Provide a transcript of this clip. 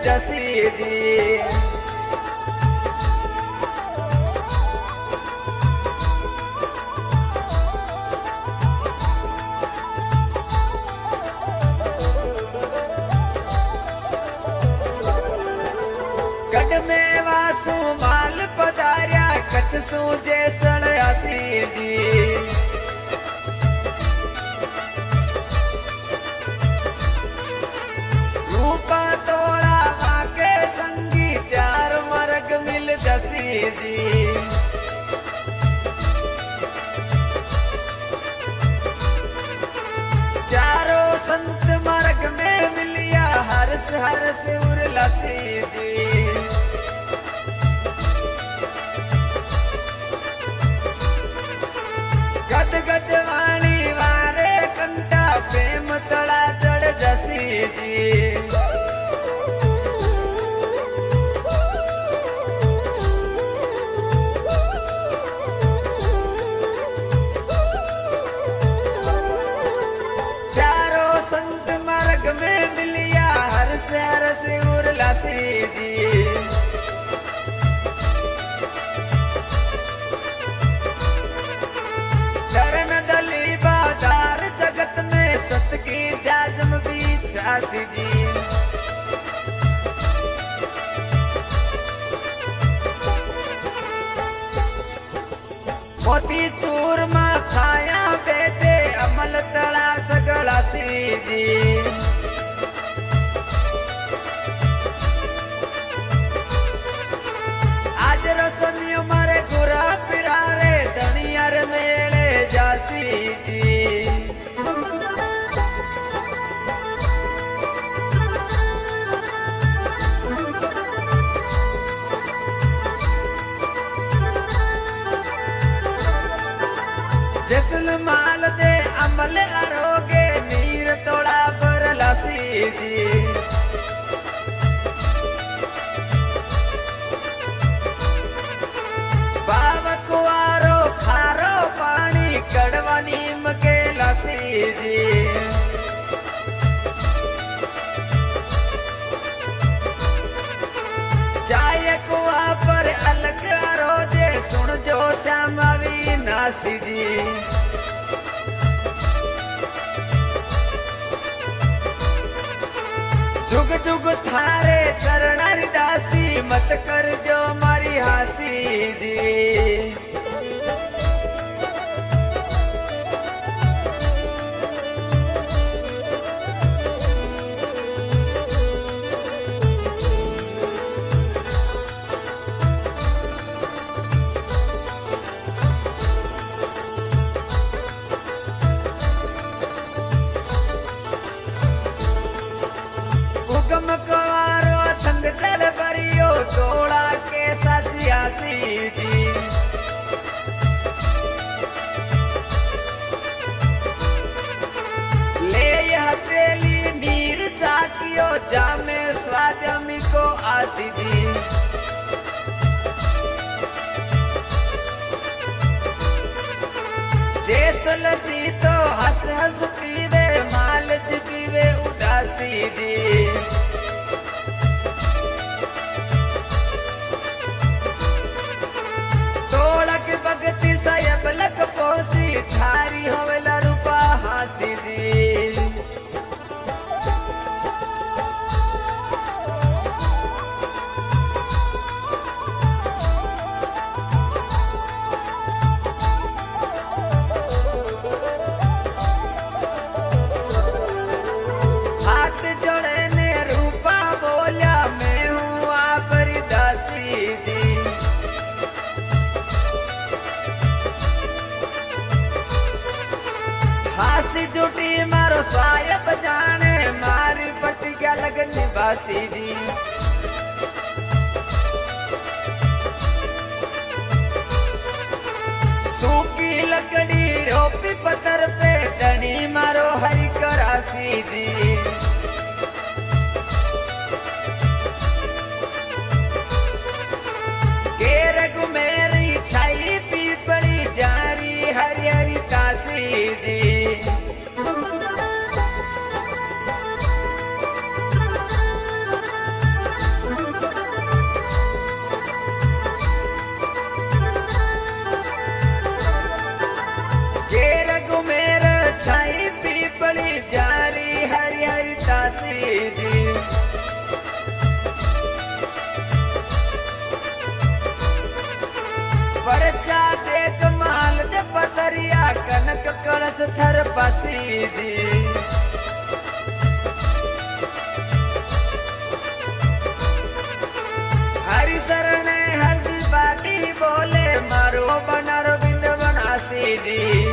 जसी जी। गढ़ में वासु माल पधारिया कथ सूजे सड़यासी जी। रूपा तोड़ा वाके संगी चार मर्ग मिल जसी जी। चारों संत मार्ग में मिलिया हर्ष हर्ष उर्लासी जी। गद गद वाणी वारे कंटा प्रेम तड़ा चढ़ जसी जी। चारों संत मार्ग में मिलिया हर्ष हर्ष उर्लासी जी। चरण दली बाजार जगत में सत की जाजम बीच आसी जी। मोती चूरमा छाया बेटे अमल तड़ा सगड़ासी जी। आज रसमियों मारे गुरा पिरारे धनियर मेले जासी जी। जसल माल दे अमल अरोगे नीर तोड़ा बरलासी जी। बाव कुआरो खारो पानी कड़वा नीम के लासी जी। जाए कुआ पर अलग रोजे सुन जो श्यामावी नासी जी। जुग जुग थारे चरण दासी मत कर जो मारी हासी जी। उगम कवारो संग चल परियो तोड़ा के ससियासी जी। ले यह तेली नीर चाकियो जामे स्वादमी को आसी जी। जेसल जी तो हंस हंस पीवे माल जी पीवे उदासी जी। तोड़क भगती सायब लक पहुंची थारी होवेला रूपा हासी जी। हाथ जोड़े ने रूपा बोलिया मैं हूँ आपरी दासी जी। हासी जुटी मारो सायब जाने मारी पति क्या लगन निवासी जी। सूखी लकड़ी रोपी पत्थर पे धनी मारो हरी करासी जी। केर गुमेरी छाई पीपड़ी जारी हरी हरी कासी जी। बस थर पसी जी। हरि शरण हल्दी बाटी बोले मारो बनारो बिंद बनासी जी।